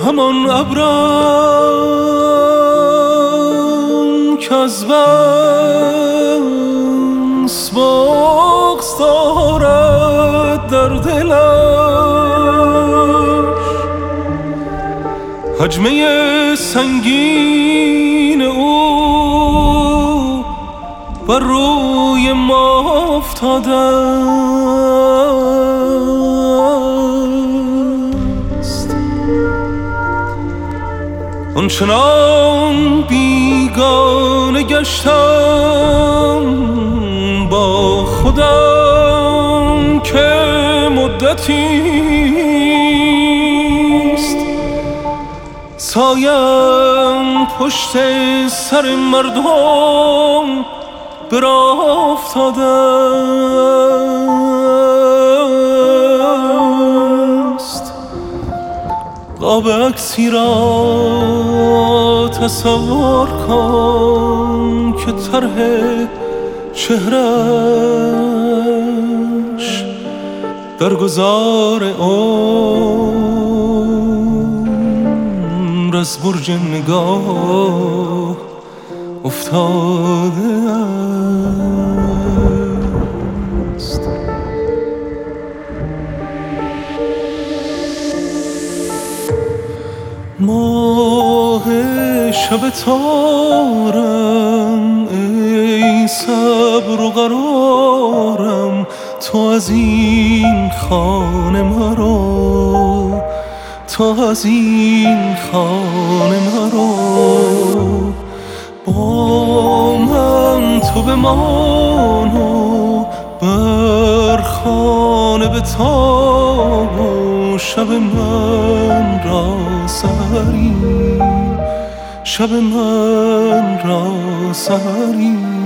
همان ابرم که از بس بغض دارد در دلش، حجمه سنگین او بر روی ما افتاده است. آنچنان بیگانه گشتم با خودم که مدتیست سایم پشت سر مردم به راه افتاده است. قاب عکسی را تصور کن که طرح چهرش در گذار عمر از برج نگاه افتاده است. ماه شب تارم ای صبر و قرارم، تو از این خانه مرو، تو از این خانه مرو. با من تو بمان و بر خانه بتاب و شب من را سحری، شب من را سحری.